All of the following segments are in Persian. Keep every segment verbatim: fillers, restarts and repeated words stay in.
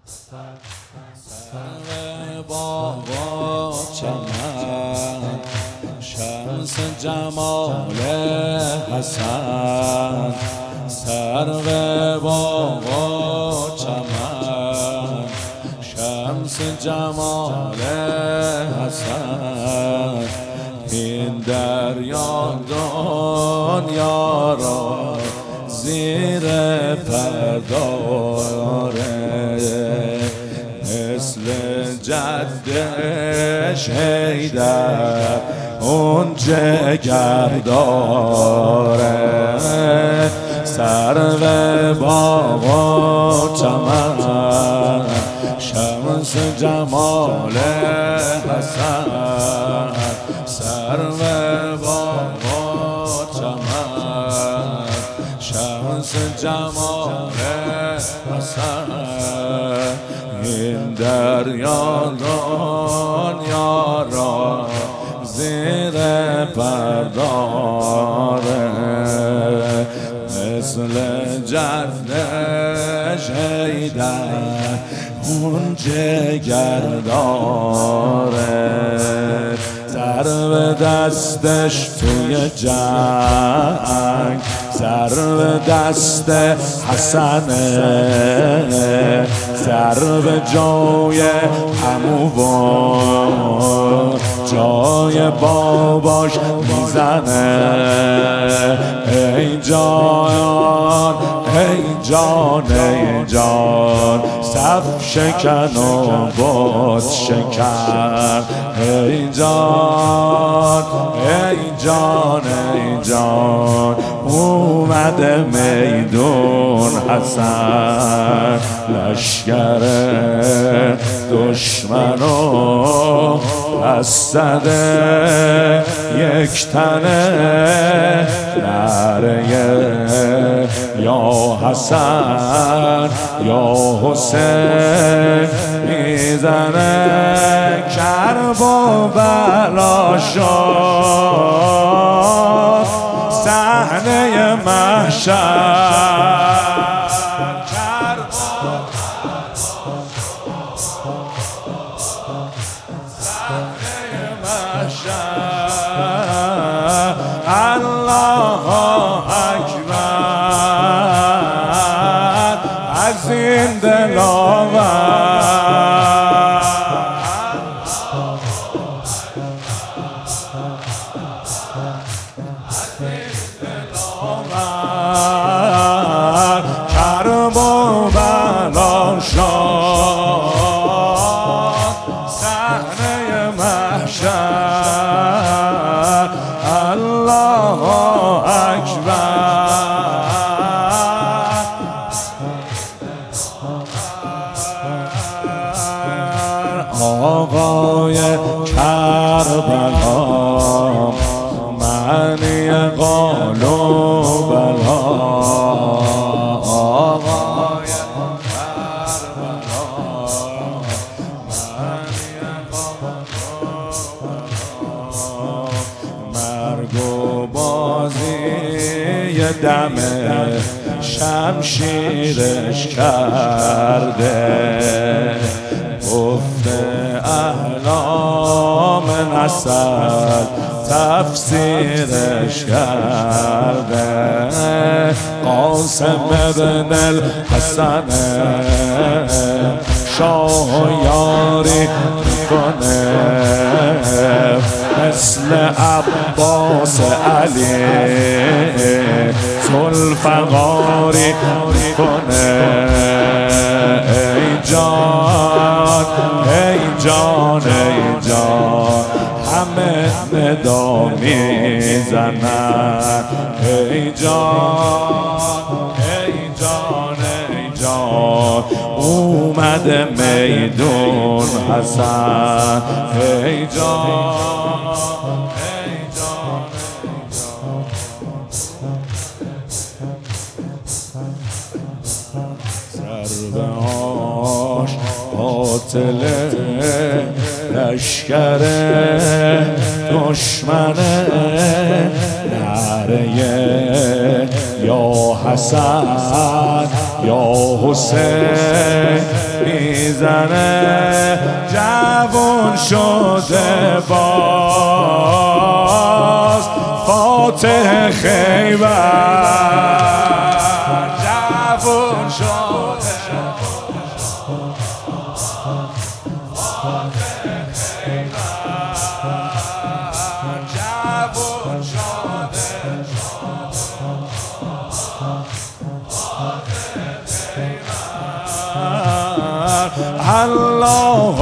سر باغ و چمن شمس جمال حسن، سر باغ و چمن شمس جمال حسن، این دریا دنیا را زیر پرداره، مثل جدش حیدر اون جگر داره. سرو باغ و چمن شمس جمال حسن، سرو باغ و چمن شمس جمال حسن، این دریا دنیا را زیر پرداره، مثل جدش حیدر اون جگر داره. سر به دستش توی جنگ، سر به دست حسنه، سر به جای عمو و جای باباش میزنه. ای جان ای جان ای جان صف شکن و بت شکن. ای جان ای جان ای جان اومده میدون حسن، لشکر دشمنو پس زده یک تنه، نعره یا حسن یا حسین میزنه. کرب و بلا شد صحنه محشر، کرب و صحنه محشر. الله اکبر از این دلاور، کرب و بلا شد صحنه محشر. الله اکبر آقای کربلا، معنی قال و بلا. آقای کربلا، معنی قال و بلا. مرگ و بازی دم شمشیرش کرده، گفته احلام نسل تفسیرش کرده. قاسم ابن الحسن شاه یاری میکنه، مثل عباس علی ذوالفقاری میکنه. ای جان ای جان ای جان همه ندا میزنن. ای جان ای جان ای جان اومده میدون حسن. ای جان ای جان ای جان ضربه هاش قاتله، لشکر دشمن نعره یا حسن یا حسین میزنه. جوان شده باز فاتح خیبر، جوان شده فاتح خیبر، جوان شده الله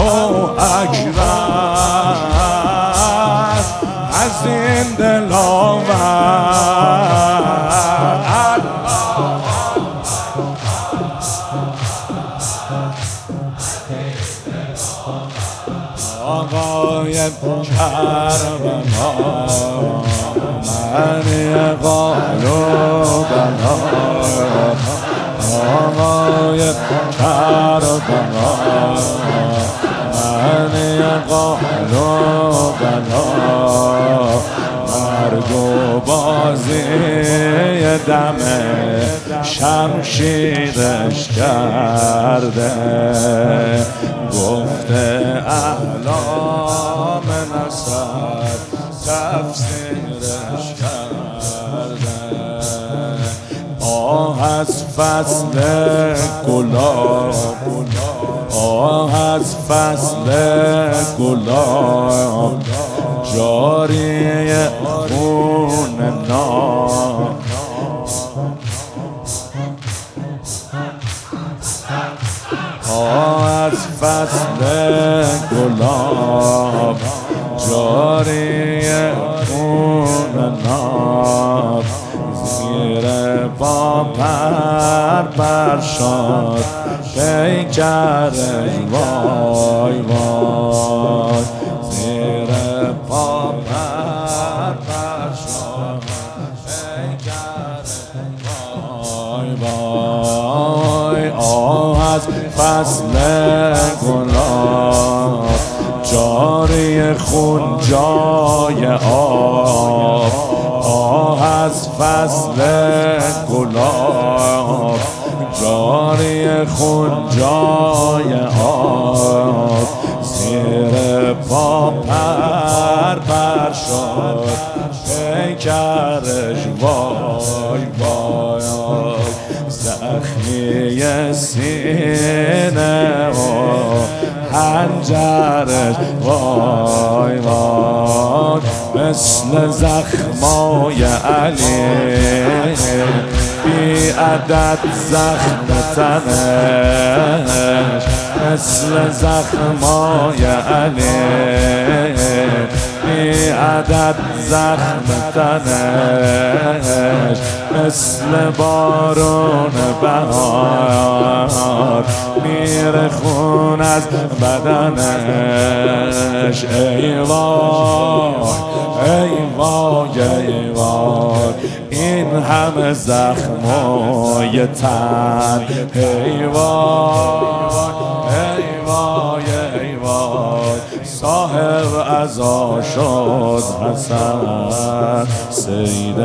اکبر از این دلاور. آقای کربلا من قلوبنا، آقای کربلا من قلوبنا. مرگ و بازی دم شمشیرش کرده، گفته اعلام نصر تفسیرش کرده. آه از فصل گلاب، آه از فصل گلاب، جاری خون نام. آه از فصل گلاب، جاری خون ناب. زیر پا پر پر شد پیکرش وای وای، زیر پا پر پر شد پیکرش وای وای. آه از فصل گلاب، جاری خون جای آب. آه از فصل گلاب، جاری خون جای آب. زیر پا پر پر شد پیکرش وای وای. زخمی سینه و حنجرش وای وای، مثل زخمای علی بی عدد زخم تنش، مثل زخمای علی بی عدد زخم تنش، مثل بارون بهار میره خون از بدنش. ای وای ای وای ای وای، این همه زخمای تن. ای وای ای وای ای وای، صاحب عزا شد حسن، سید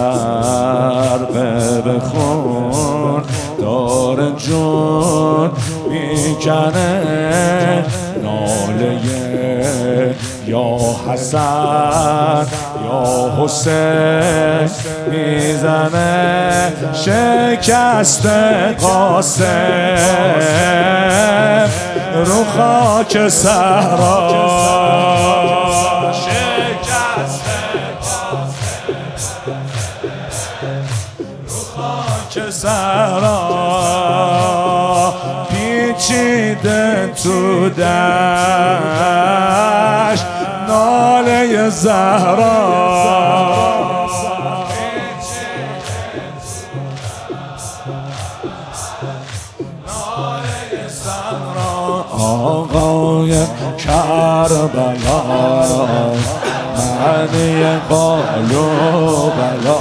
غرقه به خون دار جون میکنه. ناله یا حسن یا حسین میزنه، شکست قاسم رو خاک صحرا. شکست رو خاک صحرا، پیچیده تو دشت ناله زهرا. آقای کربلا معنی قلوبنا،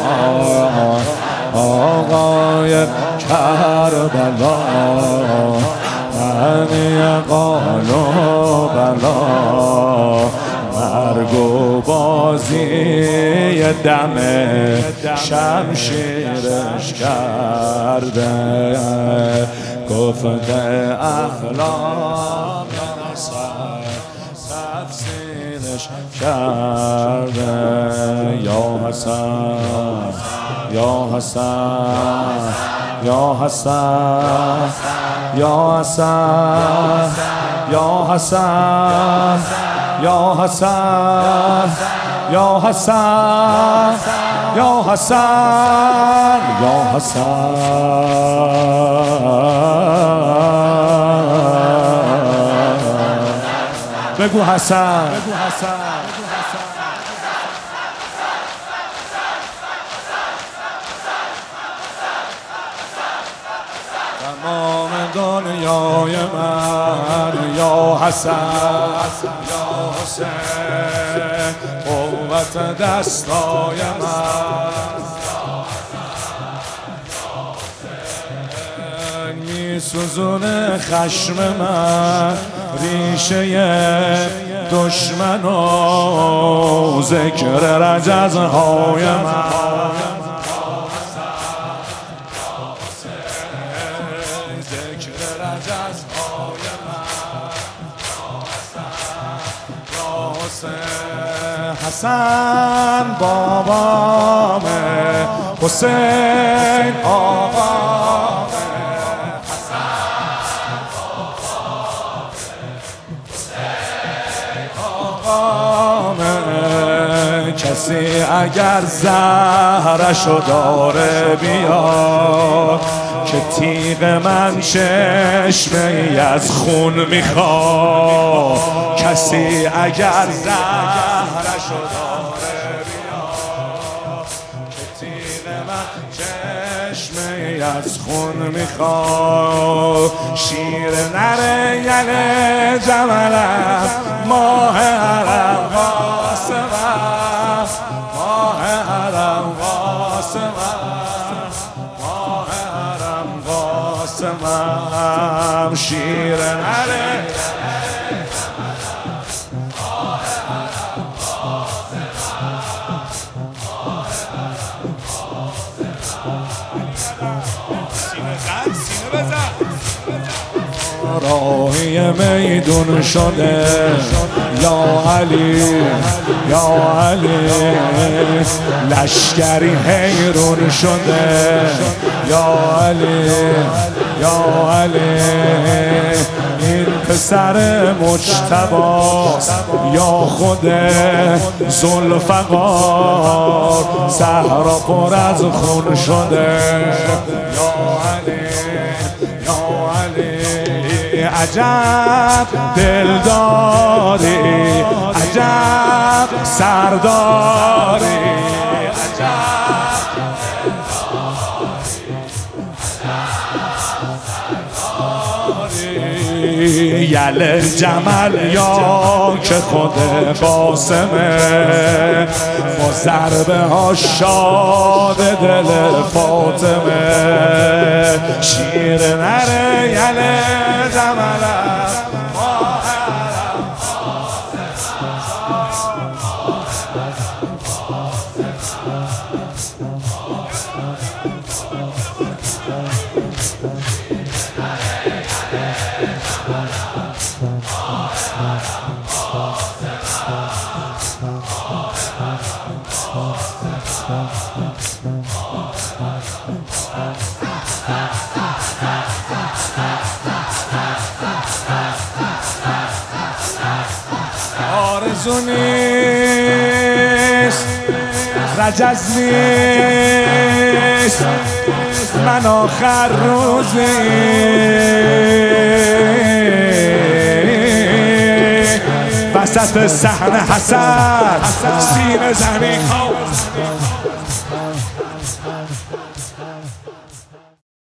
آقای کربلا قالو بلا مرگ و بازی دم شمشیرش کرده گفت اخلاق تفسیرش کرده یا حسن یا حسن یا حسن یا حسن یا حسن یا حسن یا حسن یا حسن یا حسن بگو حسن تمام دنیای من یا حسن یا حسین قوت دستای من می سوزونه خشم من ریشه دشمن و ذکر رجزهای من حسن بابامه حسین آقامه حسن آقامه کسی اگر زهرشو داره بیاد که تیغ من چشمه ای از خون میخواد کسی اگر زهرشو داره بیاد که تیغ من چشمه ای از خون میخواد شیر نره یله جملم ماه حرم قاسمم ماه حرم قاسمم ماه حرم قاسمم شیر نره راهی میدون شده یا علی یا علی لشکری حیرون شده یا علی یا علی این پسر مجتباست یا خود ذوالفقار صحرا پر از خون شده یا علی یا علی عجب دلداری عجب سرداری عجب یل جمل یا که خود قاسمه با ضربه ها شاد دل فاطمه شیر نره یل جملم آرزو نیست رجز نیست من آخر روزی وسط صحنه حسن سینه زنی خواه